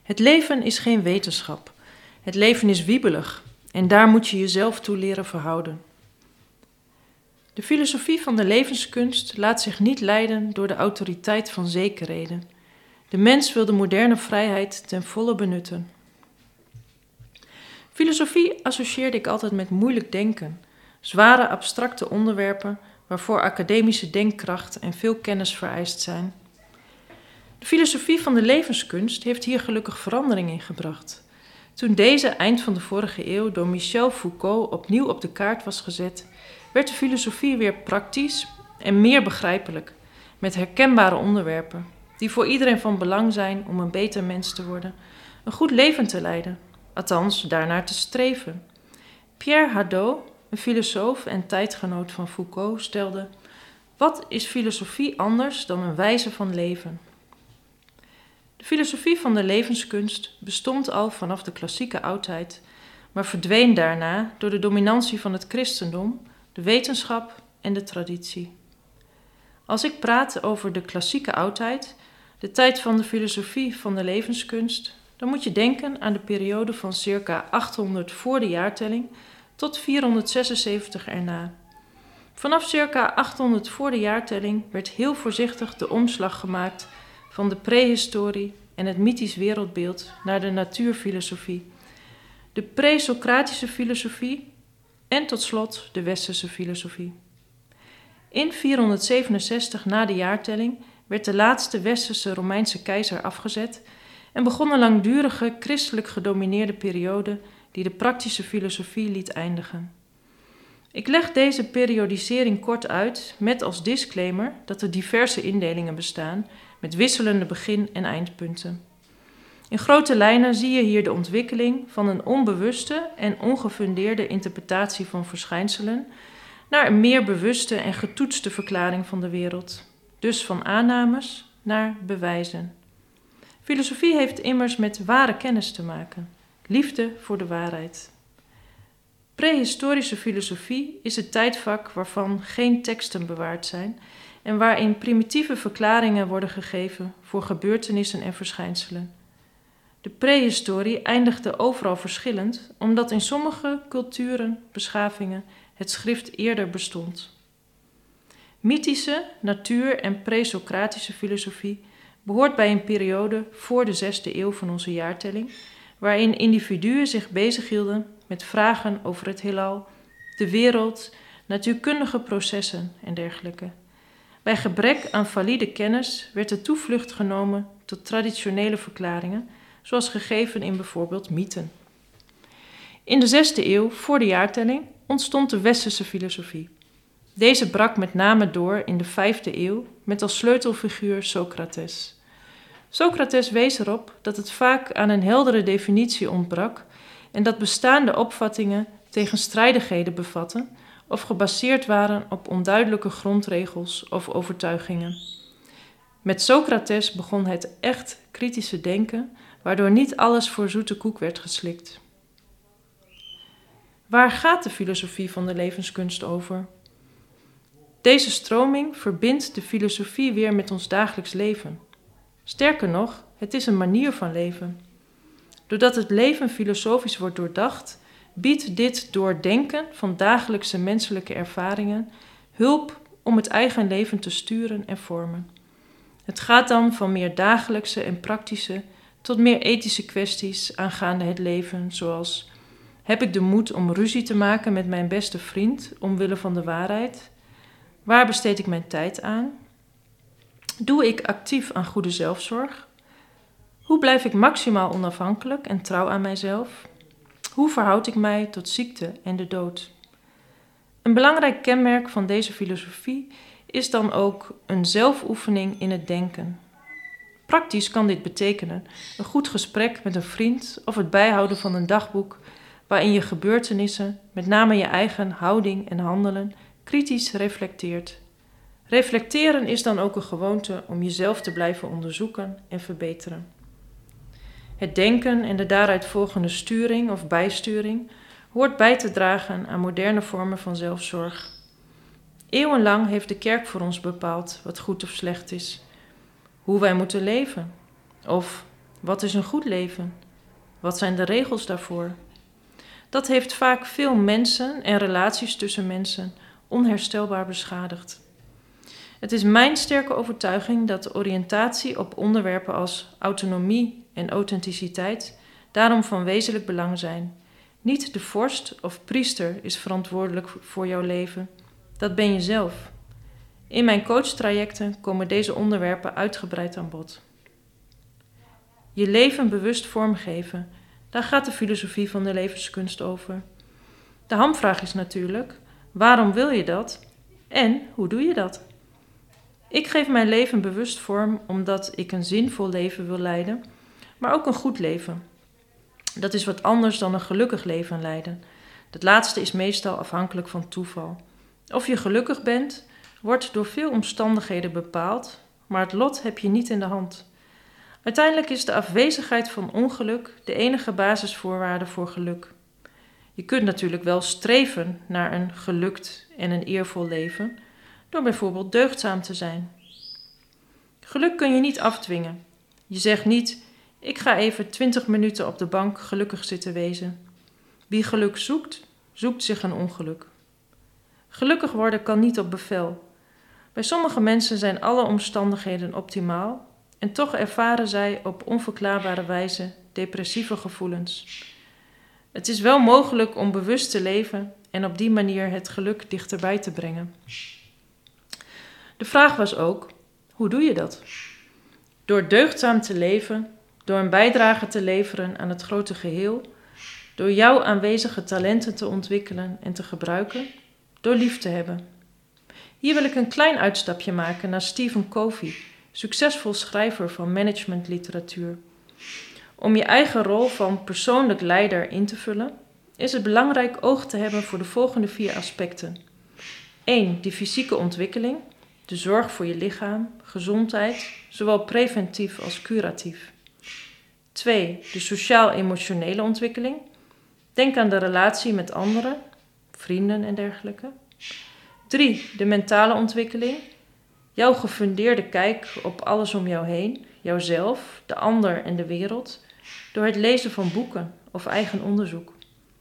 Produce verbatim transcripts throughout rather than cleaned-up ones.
Het leven is geen wetenschap. Het leven is wiebelig en daar moet je jezelf toe leren verhouden. De filosofie van de levenskunst laat zich niet leiden door de autoriteit van zekerheden. De mens wil de moderne vrijheid ten volle benutten. Filosofie associeerde ik altijd met moeilijk denken, zware abstracte onderwerpen waarvoor academische denkkracht en veel kennis vereist zijn. De filosofie van de levenskunst heeft hier gelukkig verandering in gebracht. Toen deze eind van de vorige eeuw door Michel Foucault opnieuw op de kaart was gezet, werd de filosofie weer praktisch en meer begrijpelijk, met herkenbare onderwerpen, die voor iedereen van belang zijn om een beter mens te worden, een goed leven te leiden, althans daarnaar te streven. Pierre Hadot, een filosoof en tijdgenoot van Foucault, stelde: wat is filosofie anders dan een wijze van leven? De filosofie van de levenskunst bestond al vanaf de klassieke oudheid, maar verdween daarna door de dominantie van het christendom, de wetenschap en de traditie. Als ik praat over de klassieke oudheid, de tijd van de filosofie van de levenskunst, dan moet je denken aan de periode van circa achthonderd voor de jaartelling tot vierhonderdzesenzeventig erna. Vanaf circa achthonderd voor de jaartelling werd heel voorzichtig de omslag gemaakt van de prehistorie en het mythisch wereldbeeld naar de natuurfilosofie, de pre-Socratische filosofie en tot slot de westerse filosofie. In vierhonderdzevenenzestig na de jaartelling werd de laatste westerse Romeinse keizer afgezet en begon een langdurige christelijk gedomineerde periode die de praktische filosofie liet eindigen. Ik leg deze periodisering kort uit met als disclaimer dat er diverse indelingen bestaan met wisselende begin- en eindpunten. In grote lijnen zie je hier de ontwikkeling van een onbewuste en ongefundeerde interpretatie van verschijnselen naar een meer bewuste en getoetste verklaring van de wereld, dus van aannames naar bewijzen. Filosofie heeft immers met ware kennis te maken, liefde voor de waarheid. Prehistorische filosofie is het tijdvak waarvan geen teksten bewaard zijn en waarin primitieve verklaringen worden gegeven voor gebeurtenissen en verschijnselen. De prehistorie eindigde overal verschillend, omdat in sommige culturen, beschavingen, het schrift eerder bestond. Mythische, natuur- en pre-Socratische filosofie behoort bij een periode voor de zesde eeuw van onze jaartelling, waarin individuen zich bezighielden met vragen over het heelal, de wereld, natuurkundige processen en dergelijke. Bij gebrek aan valide kennis werd de toevlucht genomen tot traditionele verklaringen, zoals gegeven in bijvoorbeeld mythen. In de zesde eeuw voor de jaartelling ontstond de westerse filosofie. Deze brak met name door in de vijfde eeuw met als sleutelfiguur Socrates. Socrates wees erop dat het vaak aan een heldere definitie ontbrak en dat bestaande opvattingen tegenstrijdigheden bevatten of gebaseerd waren op onduidelijke grondregels of overtuigingen. Met Socrates begon het echt kritische denken, waardoor niet alles voor zoete koek werd geslikt. Waar gaat de filosofie van de levenskunst over? Deze stroming verbindt de filosofie weer met ons dagelijks leven. Sterker nog, het is een manier van leven. Doordat het leven filosofisch wordt doordacht, biedt dit doordenken van dagelijkse menselijke ervaringen hulp om het eigen leven te sturen en vormen. Het gaat dan van meer dagelijkse en praktische tot meer ethische kwesties aangaande het leven, zoals: heb ik de moed om ruzie te maken met mijn beste vriend omwille van de waarheid? Waar besteed ik mijn tijd aan? Doe ik actief aan goede zelfzorg? Hoe blijf ik maximaal onafhankelijk en trouw aan mijzelf? Hoe verhoud ik mij tot ziekte en de dood? Een belangrijk kenmerk van deze filosofie is dan ook een zelfoefening in het denken. Praktisch kan dit betekenen een goed gesprek met een vriend of het bijhouden van een dagboek waarin je gebeurtenissen, met name je eigen houding en handelen, kritisch reflecteert. Reflecteren is dan ook een gewoonte om jezelf te blijven onderzoeken en verbeteren. Het denken en de daaruit volgende sturing of bijsturing hoort bij te dragen aan moderne vormen van zelfzorg. Eeuwenlang heeft de kerk voor ons bepaald wat goed of slecht is, hoe wij moeten leven, of Wat is een goed leven? Wat zijn de regels daarvoor? Dat heeft vaak veel mensen en relaties tussen mensen onherstelbaar beschadigd. Het is mijn sterke overtuiging dat de oriëntatie op onderwerpen als autonomie en authenticiteit daarom van wezenlijk belang zijn. Niet de vorst of priester is verantwoordelijk voor jouw leven. Dat ben je zelf. In mijn coachtrajecten komen deze onderwerpen uitgebreid aan bod. Je leven bewust vormgeven, daar gaat de filosofie van de levenskunst over. De hamvraag is natuurlijk, waarom wil je dat en hoe doe je dat? Ik geef mijn leven bewust vorm omdat ik een zinvol leven wil leiden, maar ook een goed leven. Dat is wat anders dan een gelukkig leven leiden. Dat laatste is meestal afhankelijk van toeval. Of je gelukkig bent, wordt door veel omstandigheden bepaald, maar het lot heb je niet in de hand. Uiteindelijk is de afwezigheid van ongeluk de enige basisvoorwaarde voor geluk. Je kunt natuurlijk wel streven naar een gelukt en een eervol leven, door bijvoorbeeld deugdzaam te zijn. Geluk kun je niet afdwingen. Je zegt niet, ik ga even twintig minuten op de bank gelukkig zitten wezen. Wie geluk zoekt, zoekt zich een ongeluk. Gelukkig worden kan niet op bevel. Bij sommige mensen zijn alle omstandigheden optimaal en toch ervaren zij op onverklaarbare wijze depressieve gevoelens. Het is wel mogelijk om bewust te leven en op die manier het geluk dichterbij te brengen. De vraag was ook, hoe doe je dat? Door deugdzaam te leven, door een bijdrage te leveren aan het grote geheel, door jouw aanwezige talenten te ontwikkelen en te gebruiken, door lief te hebben. Hier wil ik een klein uitstapje maken naar Stephen Covey, succesvol schrijver van managementliteratuur. Om je eigen rol van persoonlijk leider in te vullen, is het belangrijk oog te hebben voor de volgende vier aspecten. één. De fysieke ontwikkeling, de zorg voor je lichaam, gezondheid, zowel preventief als curatief. twee. De sociaal-emotionele ontwikkeling. Denk aan de relatie met anderen, vrienden en dergelijke. drie. De mentale ontwikkeling. Jouw gefundeerde kijk op alles om jou heen, jouzelf, de ander en de wereld, door het lezen van boeken of eigen onderzoek.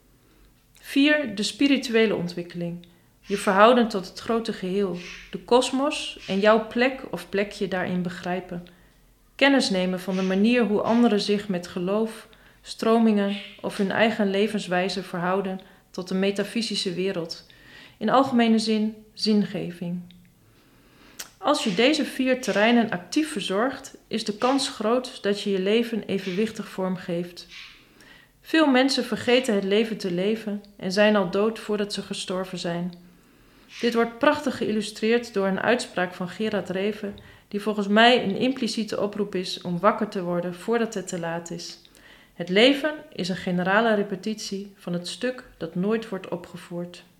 vier. De spirituele ontwikkeling. Je verhouden tot het grote geheel, de kosmos en jouw plek of plekje daarin begrijpen. Kennis nemen van de manier hoe anderen zich met geloof, stromingen of hun eigen levenswijze verhouden tot de metafysische wereld. In algemene zin zingeving. Als je deze vier terreinen actief verzorgt, is de kans groot dat je je leven evenwichtig vormgeeft. Veel mensen vergeten het leven te leven en zijn al dood voordat ze gestorven zijn. Dit wordt prachtig geïllustreerd door een uitspraak van Gerard Reven, die volgens mij een impliciete oproep is om wakker te worden voordat het te laat is. Het leven is een generale repetitie van het stuk dat nooit wordt opgevoerd.